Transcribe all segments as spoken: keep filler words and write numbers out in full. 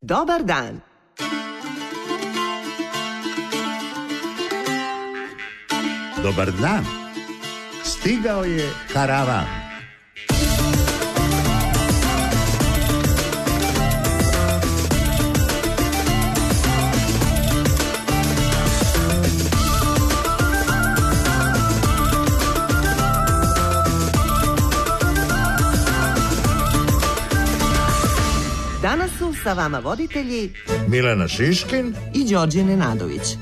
Dobar dan. Dobar dan. Stigao je karavan. Danas su sa vama voditelji Milena Šiškin i Đorđe Nenadović.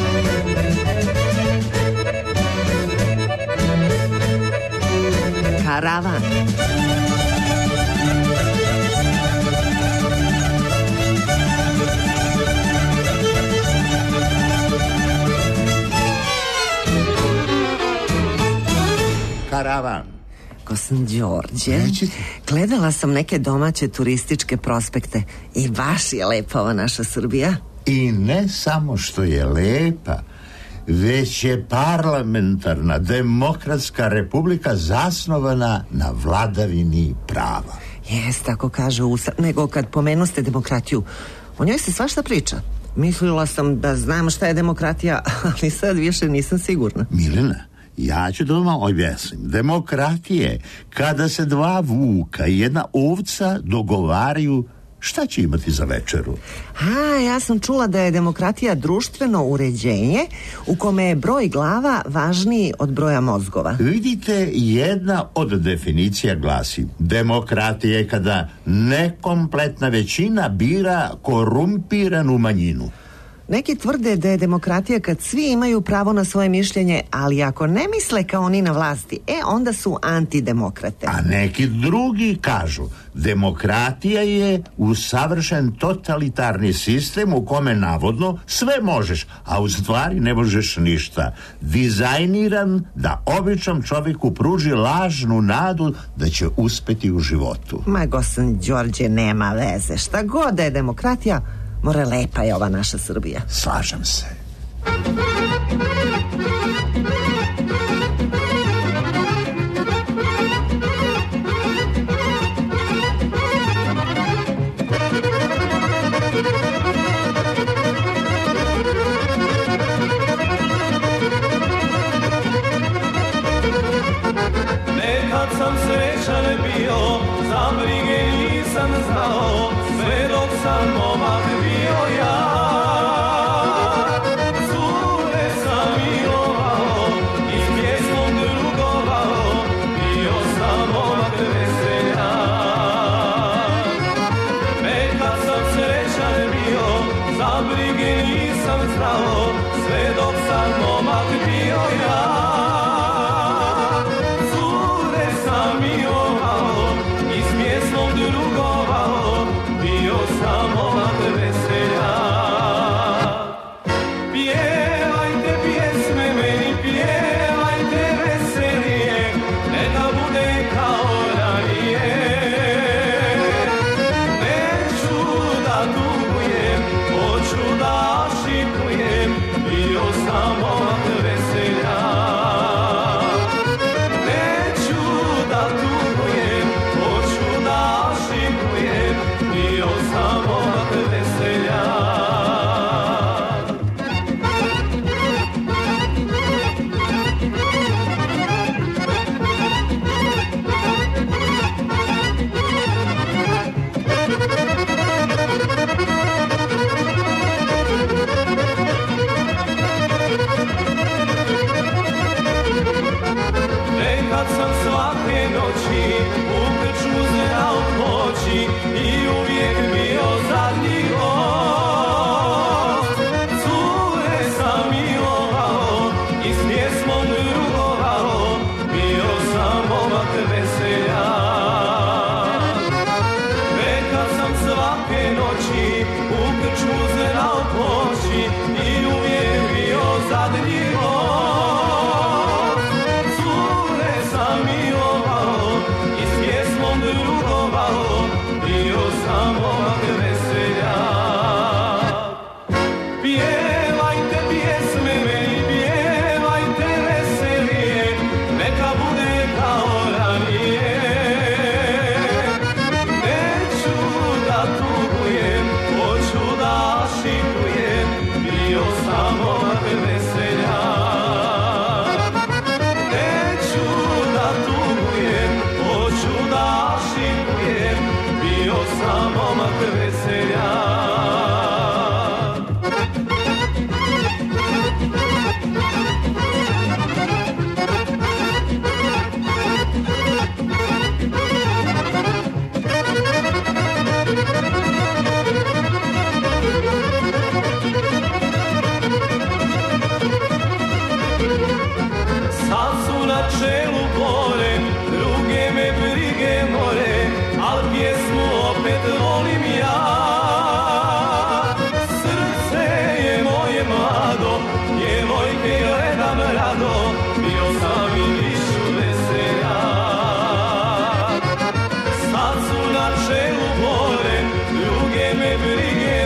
Karavan. Karavan. Ko sam Đorđe, Nećete? Gledala sam neke domaće turističke prospekte i baš je lepa ova naša Srbija. I ne samo što je lepa, već je parlamentarna, demokratska republika zasnovana na vladavini prava. Jes, tako kaže Ustav. Nego kad pomenuste demokratiju, o njoj se svašta priča. Mislila sam da znam šta je demokratija, ali sad više nisam sigurna. Milena, ja ću da vam objasnim. Demokratije, kada se dva vuka i jedna ovca dogovaraju šta će imati za večeru. A, ja sam čula da je demokratija društveno uređenje u kome je broj glava važniji od broja mozgova. Vidite, jedna od definicija glasi: demokratija je kada nekompletna većina bira korumpiranu manjinu. Neki tvrde da je demokratija kad svi imaju pravo na svoje mišljenje, ali ako ne misle kao oni na vlasti, e, onda su antidemokrate. A neki drugi kažu: demokratija je usavršen totalitarni sistem u kome navodno sve možeš, a u stvari ne možeš ništa. Dizajniran da običnom čovjeku pruži lažnu nadu da će uspeti u životu. Ma, gosan Đorđe, nema veze. Šta god da je demokratija, more lepa je ova naša Srbija. Slažem se. Nekad sam srećan bio, za brige nisam znao, sve dok sam momak bio ja. Cure sam milovao i s pjesmom drugovao, bio sam momak veselja. Nekad sam srećan bio, za brige nisam znao, sve dok sam momak bio ja.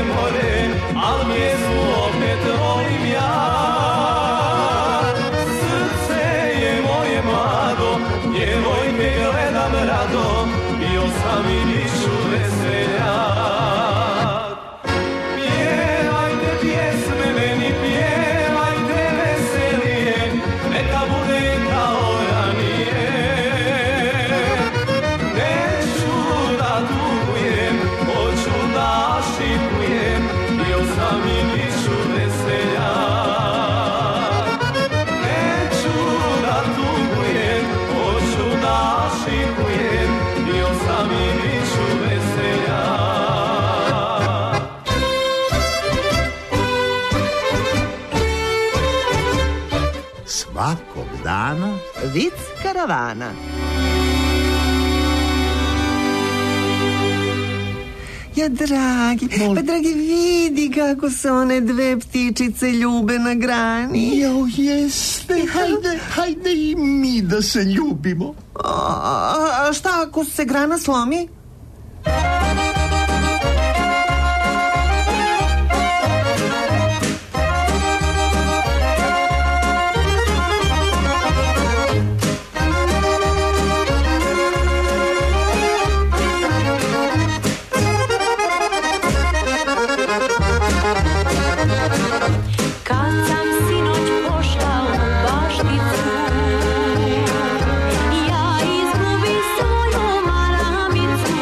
je more, al pjesmu opet volim ja. Srce je moje mlado, djevojke gledam rado, bio sam i nišu veseljak. Pjevajte pjesme meni, pjevajte veselije, neka bude kao ranije. Neću da tugujem, hoću da šikujem, bio sam i nišu veseljak. Neću da tugujem, hoću da šikujem, bio sam i nišu veseljak. Svakog dana Vic karavana. Ja, dragi, pa dragi, vidi kako se one dve ptičice ljube na grani. Jao, jeste, hajde, hajde i mi da se ljubimo. A, a šta ako se grana slomi? Kad sam sinoć pošla u bašticu, ja izgubi svoju maramicu.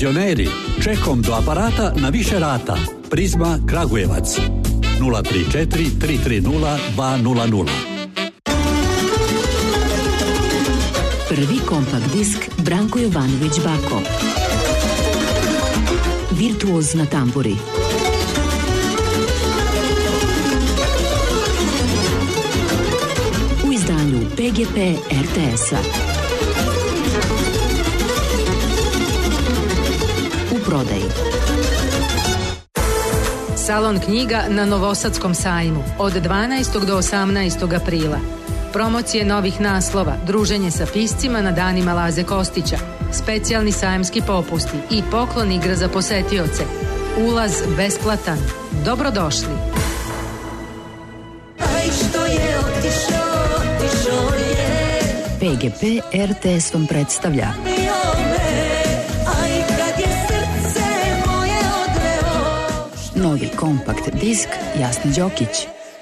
Penzioneri, čekom do aparata na više rata. Prizma Kragujevac nula tri četiri tri tri nula dva nula nula. Prvi kompakt disk Branko Jovanović Bako. Virtuoz na tamburi. U izdanju P G P R T S-a. U prodaji. Salon knjiga na Novosadskom sajmu od dvanaestog do osamnaestog aprila. Promocije novih naslova, druženje sa piscima na danima Laze Kostića, specijalni sajamski popusti i poklon igra za posetioce. Ulaz besplatan. Dobrodošli. P G P R T S vam predstavlja novi kompakt disk Jasni Đokić.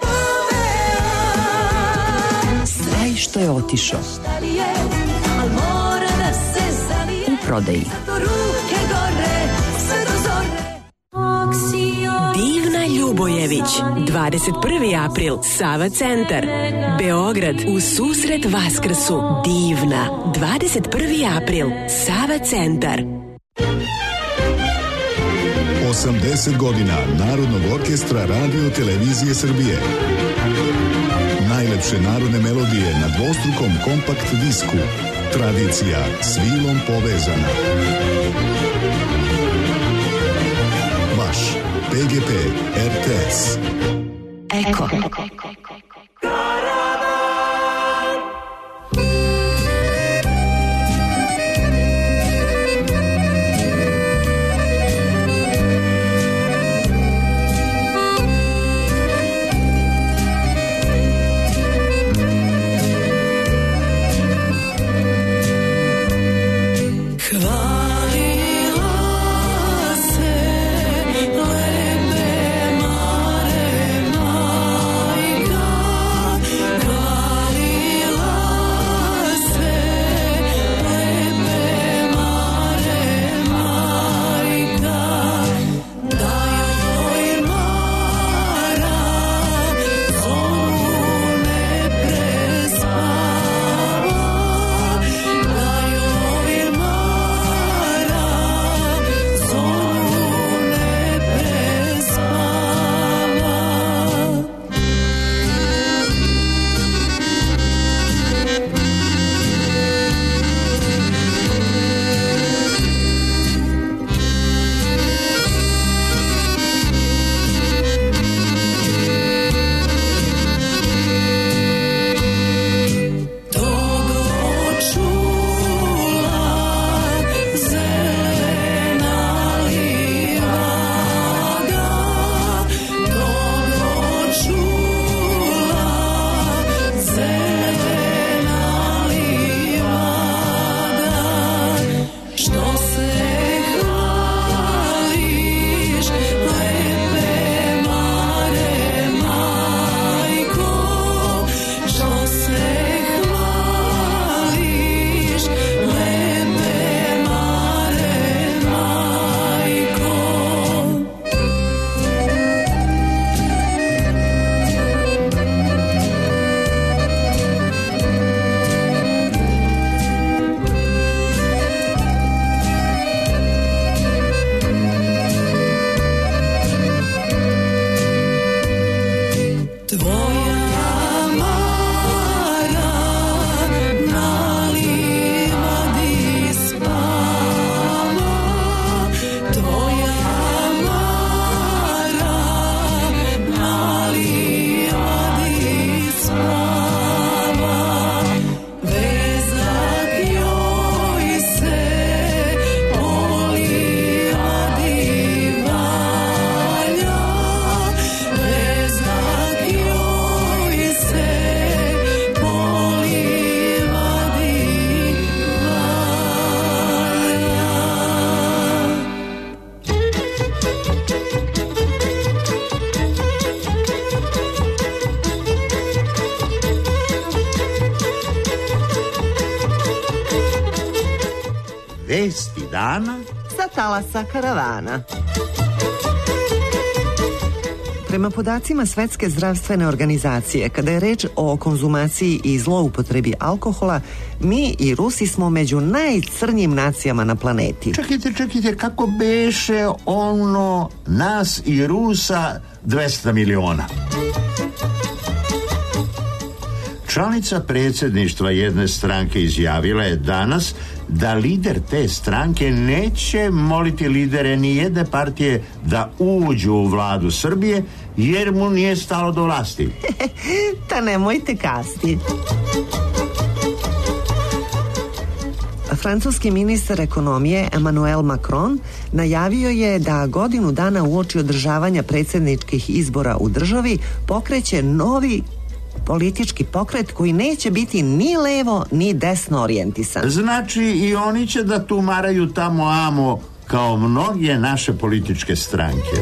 Sve što je otišao. U prodaji. Divna Ljubojević, dvadeset prvi april, Sava centar, Beograd, u susret Vaskrsu. Divna, dvadeset prvi april, Sava centar. osamdeset godina Narodnog orkestra Radio Televizije Srbije. Najlepše narodne melodije na dvostrukom kompakt disku. Tradicija s vilom povezana. Vaš P G P R T S. Eko. Vesti dana sa talasa karavana. Prema podacima Svetske zdravstvene organizacije, kada je reč o konzumaciji i zloupotrebi alkohola, mi i Rusi smo među najcrnjim nacijama na planeti. Čekajte, čekajte, kako beše ono nas i Rusa dvesta miliona? Članica predsjedništva jedne stranke izjavila je danas da lider te stranke neće moliti lidere ni jedne partije da uđu u vladu Srbije jer mu nije stalo do vlasti. Ta nemojte kasti. Francuski ministar ekonomije Emmanuel Macron najavio je da godinu dana uoči održavanja predsjedničkih izbora u državi pokreće novi politički pokret koji neće biti ni levo ni desno orijentisan. Znači i oni će da tumaraju tamo amo kao mnoge naše političke stranke.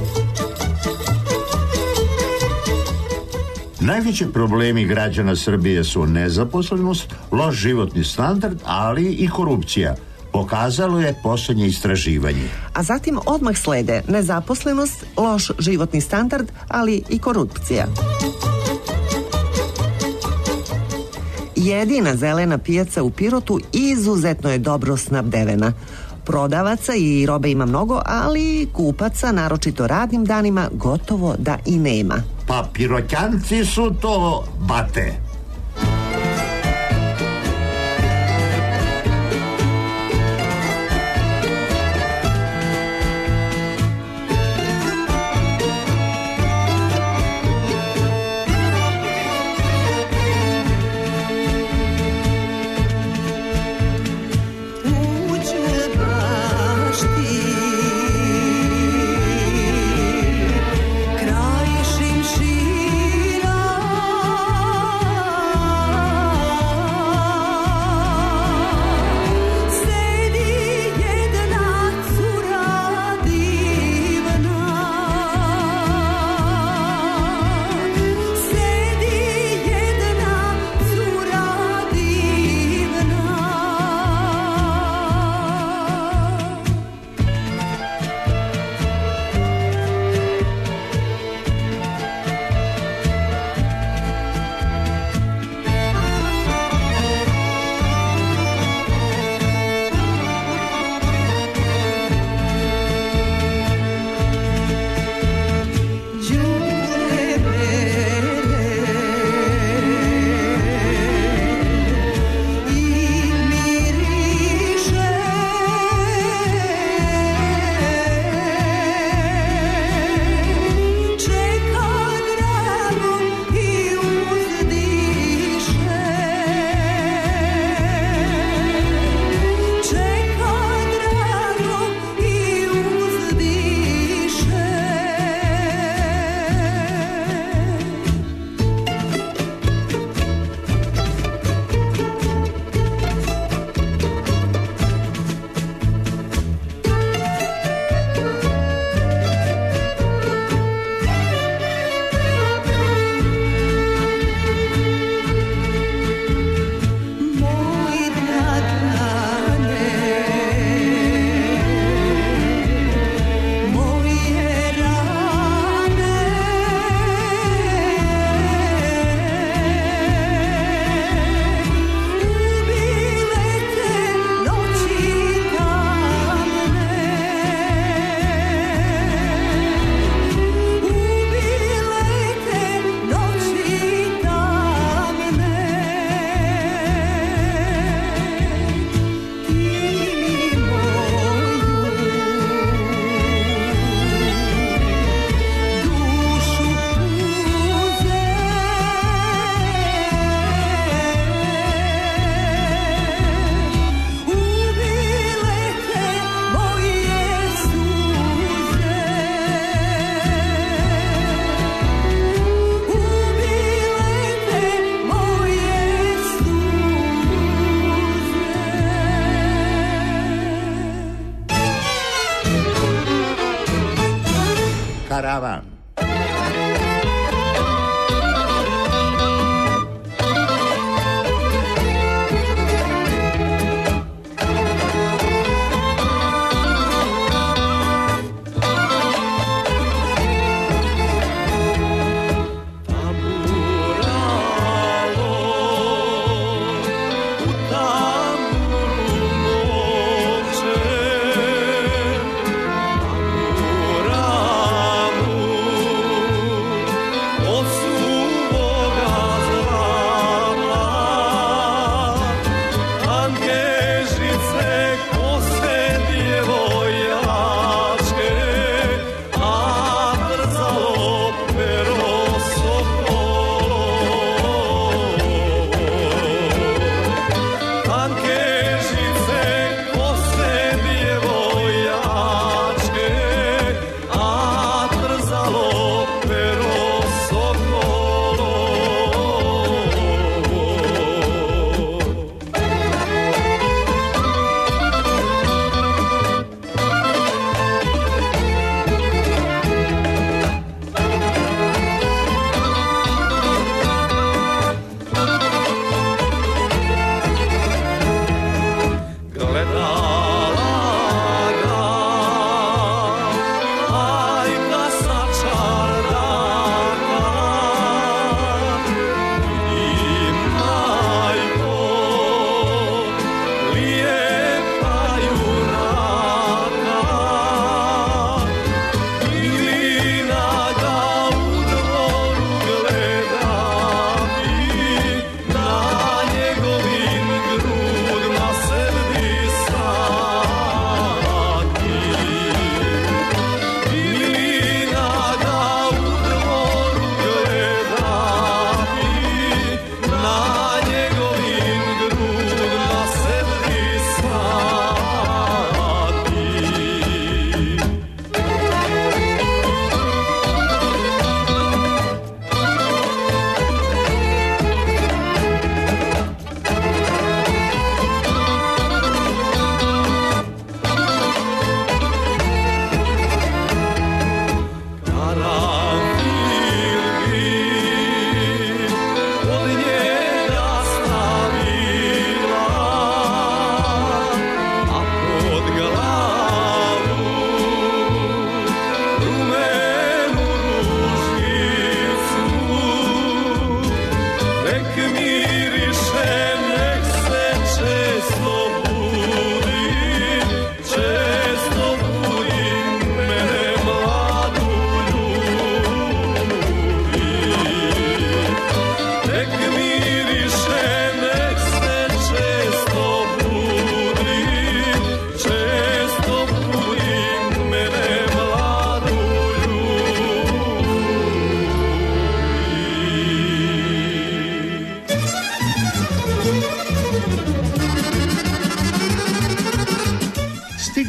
Najveći problemi građana Srbije su nezaposlenost, loš životni standard, ali i korupcija. Pokazalo je posljednje istraživanje. A zatim odmah slede nezaposlenost, loš životni standard, ali i korupcija. Jedina zelena pijaca u Pirotu izuzetno je dobro snabdevena. Prodavaca i robe ima mnogo, ali kupaca, naročito radnim danima, gotovo da i nema. Pa Pirotjanci su to bate.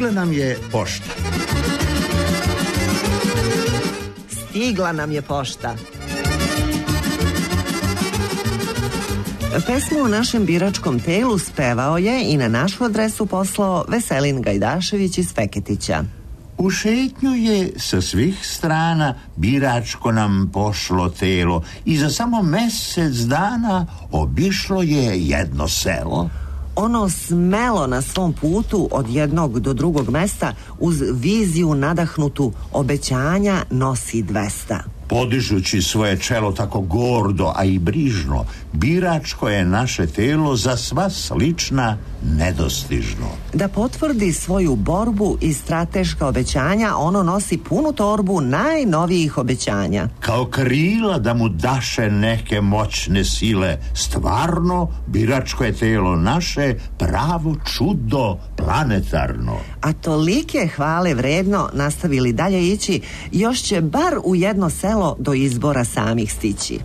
Stigla nam je pošta. Stigla nam je pošta. Pesmu o našem biračkom telu spevao je i na našu adresu poslao Veselin Gajdašević iz Feketića. U šetnju je sa svih strana biračko nam pošlo telo i za samo mesec dana obišlo je jedno selo. Ono smelo na svom putu od jednog do drugog mesta uz viziju nadahnutu obećanja nosi dvesta. Podižući svoje čelo tako gordo, a i brižno, biračko je naše telo za sva slična nedostižno. Da potvrdi svoju borbu i strateška obećanja, ono nosi punu torbu najnovijih obećanja. Kao krila da mu daše neke moćne sile, stvarno biračko je telo naše pravo čudo planetarno. A tolike hvale vredno nastavili dalje ići, još će bar u jedno selo do izbora samih stići.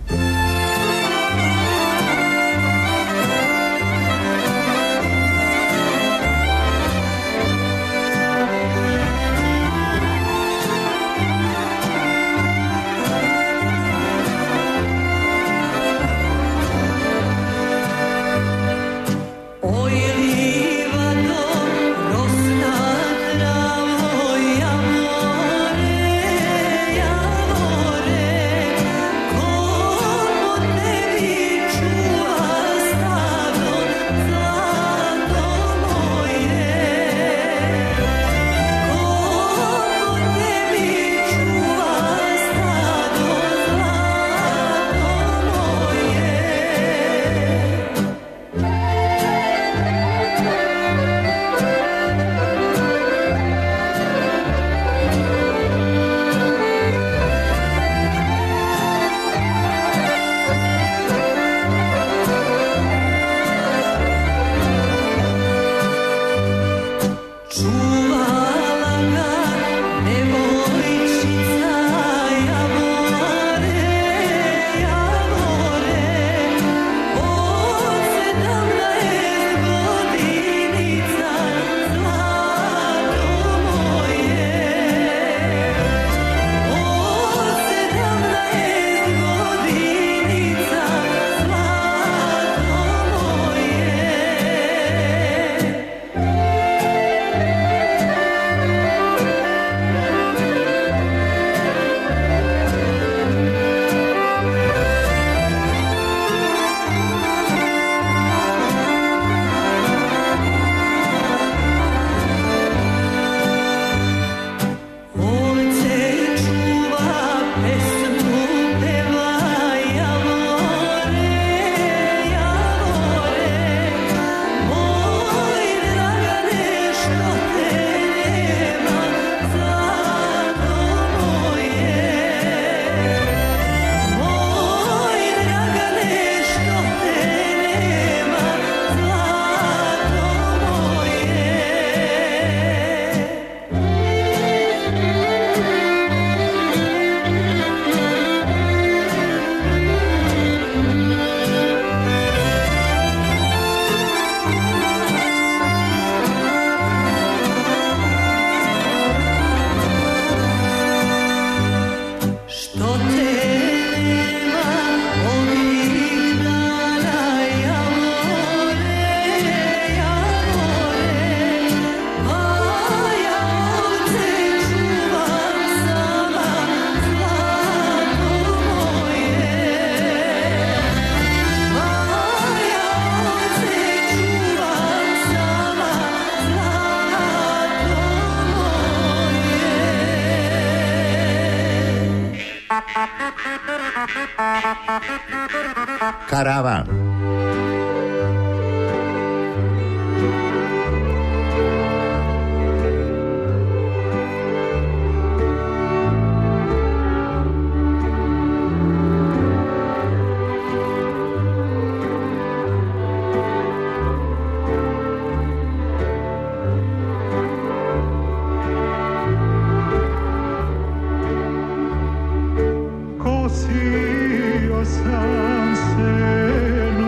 Karavan.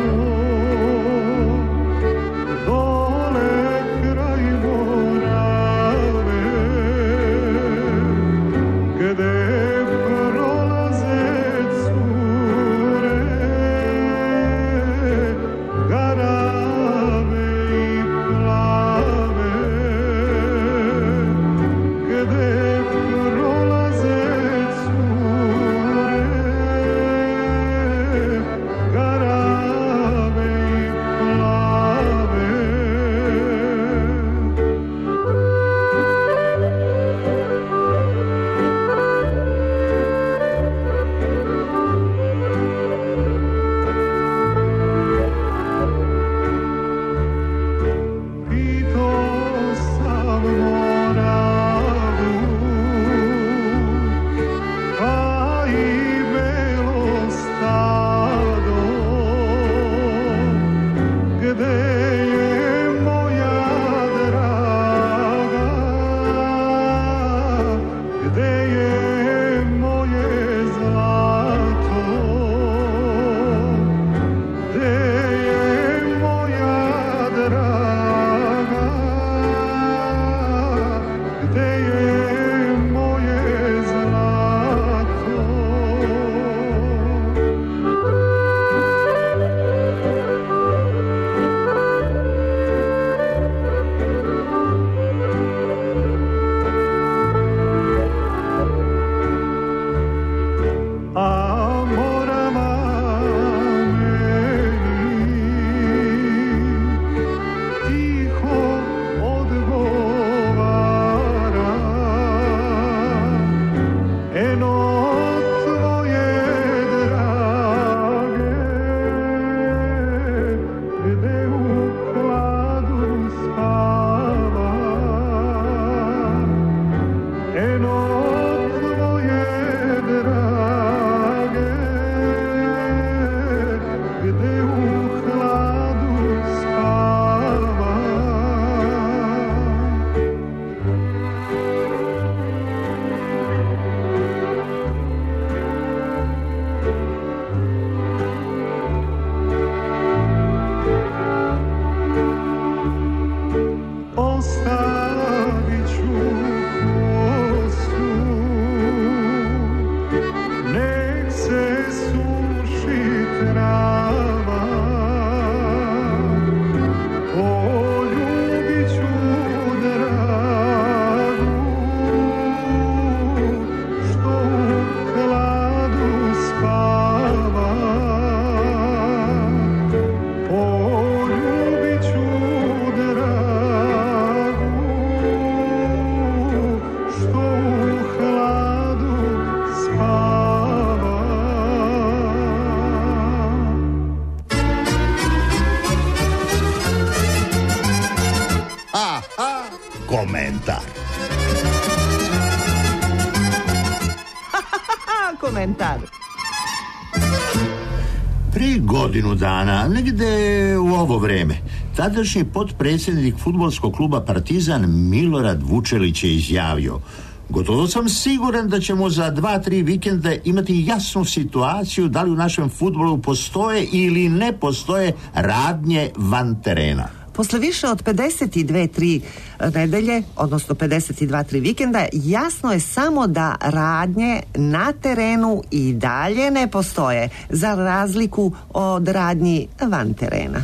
Dole kraj mora komentar. Prije godinu dana, negdje u ovo vreme, tadašnji potpredsjednik fudbalskog kluba Partizan Milorad Vučelić je izjavio: gotovo sam siguran da ćemo za dva, tri vikende imati jasnu situaciju da li u našem fudbalu postoje ili ne postoje radnje van terena. Posle više od pedeset dve tri nedelje, odnosno pedeset dva tri vikenda, jasno je samo da radnje na terenu i dalje ne postoje, za razliku od radnji van terena.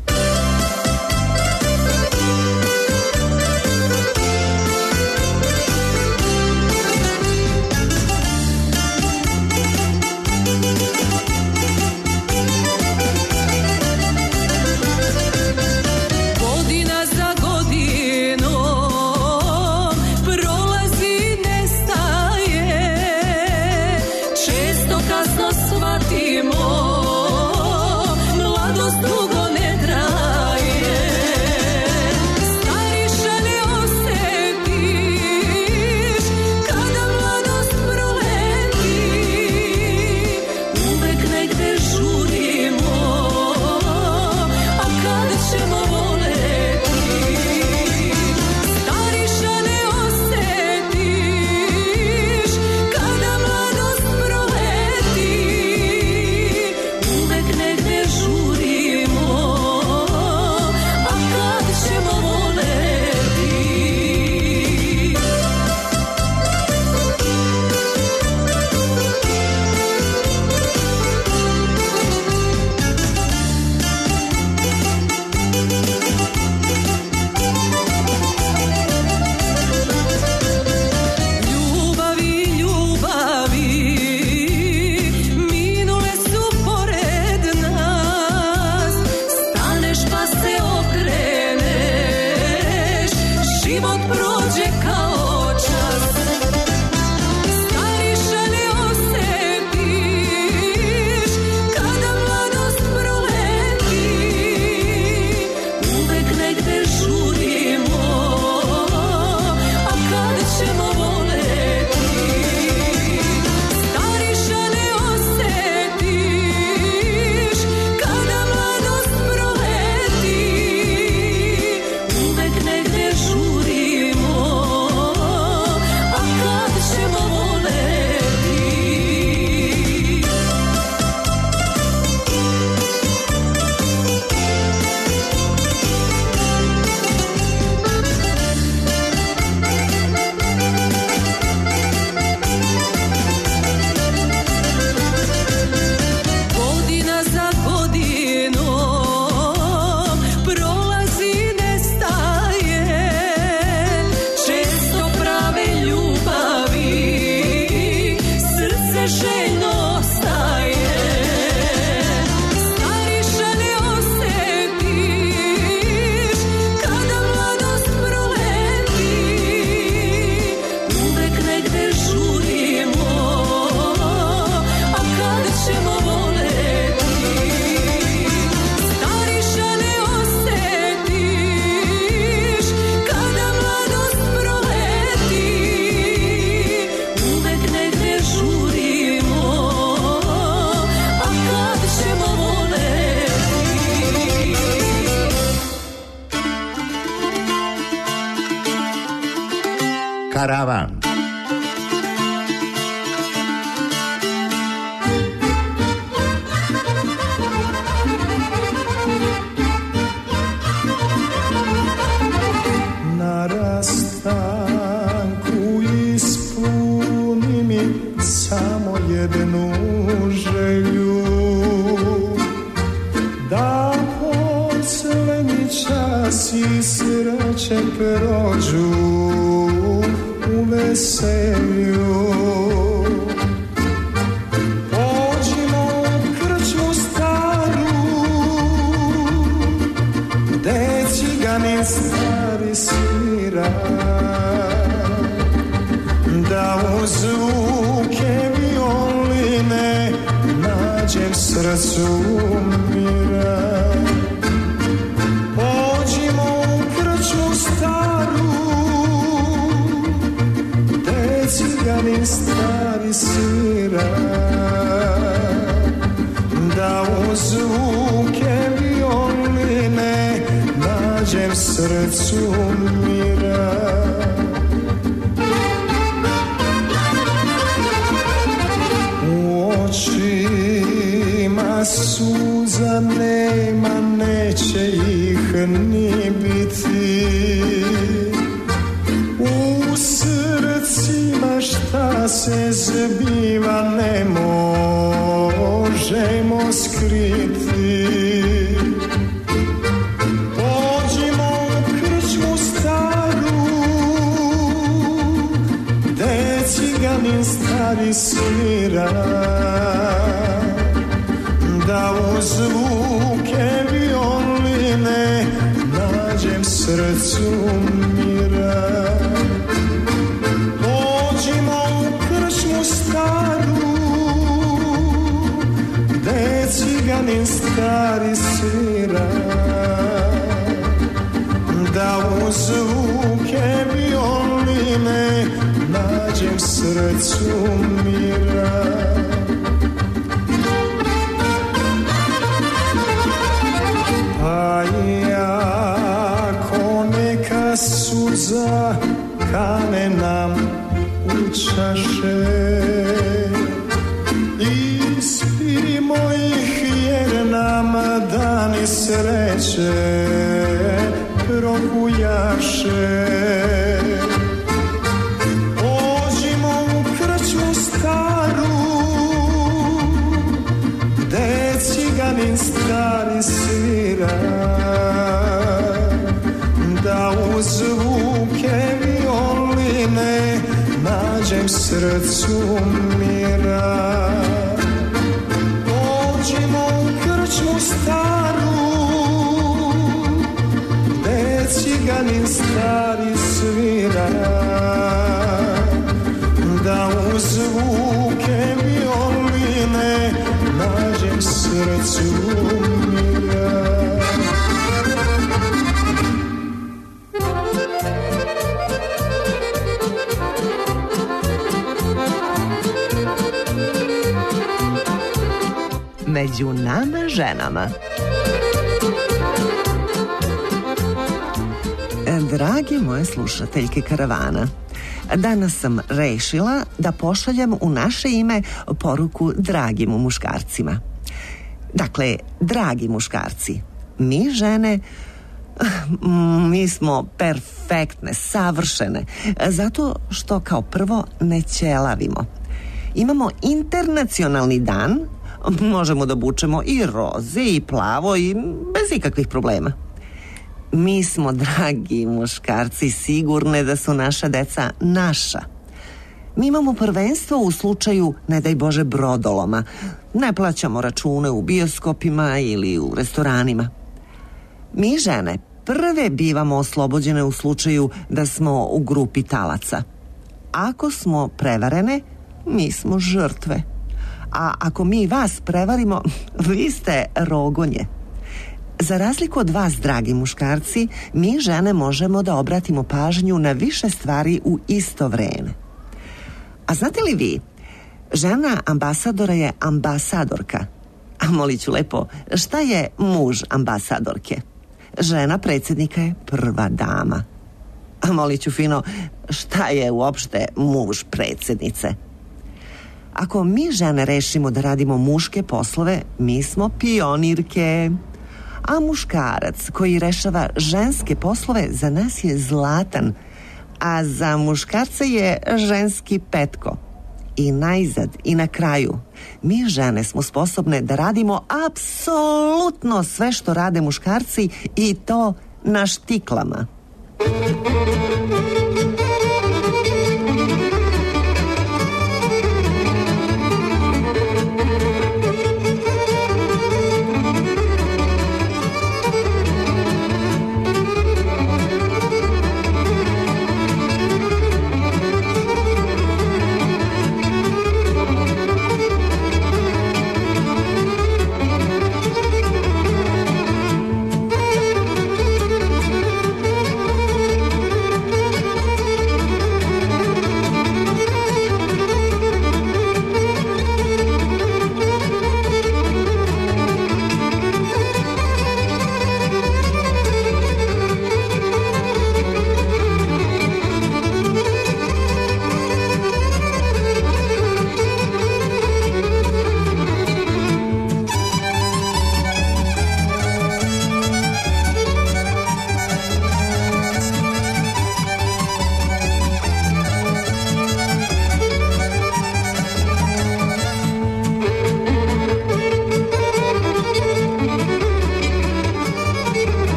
Karavan. Na rastanku ispuni mi samo jednu želju, da posljednji čas i sreće prođu u veselju. Pođimo u krčmu staru, gde ciganin stari svira, da u zvuke violine nađem srcu mira. Pođimo u krčmu staru, gde ciganin stari svira, mira, da uz zvuke violine nađem srcu mira. U očima suza nema, neće ih ni biti. U srcima šta se zbiva ne možemo skriti. Pođimo u krčmu staru, gde ciganin stari svira, da u zvuke violine nađem srcu mira. Pođimo u krčmu staru, gde ciganin stari svira, da u zvuke violine nađem srcu mira. Pa jako neka suza kane nam u čaše, ispirimo ih jer nam dani sreće probujaše. Pođimo u krčmu staru, gde ciganin stari svira, da u zvuke violine nađem srcu mira. Pođimo u krčmu staru, gde ciganin stari svira, da u zvuke violine nađem srcu mira. Među nama ženama. Dragi moje slušateljke Karavana, danas sam rešila da pošaljem u naše ime poruku dragim muškarcima. Dakle, dragi muškarci, mi žene, mi smo perfektne, savršene, zato što kao prvo ne ćelavimo. Imamo internacionalni dan, možemo da obučemo i roze i plavo i bez ikakvih problema. Mi smo, dragi muškarci, sigurne da su naša deca naša. Mi imamo prvenstvo u slučaju, ne daj Bože, brodoloma. Ne plaćamo račune u bioskopima ili u restoranima. Mi žene prve bivamo oslobođene u slučaju da smo u grupi talaca. Ako smo prevarene, mi smo žrtve. A ako mi vas prevarimo, vi ste rogonje. Za razliku od vas, dragi muškarci, mi žene možemo da obratimo pažnju na više stvari u isto vreme. A znate li vi, žena ambasadora je ambasadorka. A molit ću lepo, šta je muž ambasadorke? Žena predsjednika je prva dama. A molit ću fino, šta je uopšte muž predsjednice? Ako mi žene rešimo da radimo muške poslove, mi smo pionirke. A muškarac koji rešava ženske poslove za nas je zlatan, a za muškarce je ženski petko. I najzad i na kraju, mi žene smo sposobne da radimo apsolutno sve što rade muškarci i to na štiklama.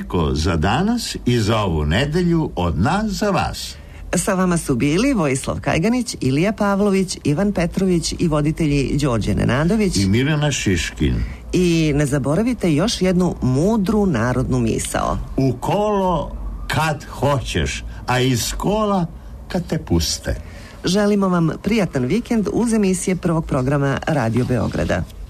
Toliko za danas i za ovu nedelju od nas za vas. Sa vama su bili Vojislav Kajganić, Ilija Pavlović, Ivan Petrović i voditelji Đorđe Nenadović i Mirjana Šiškin. I ne zaboravite još jednu mudru narodnu misao. U kolo kad hoćeš, a iz kola kad te puste. Želimo vam prijatan vikend uz emisije prvog programa Radio Beograda.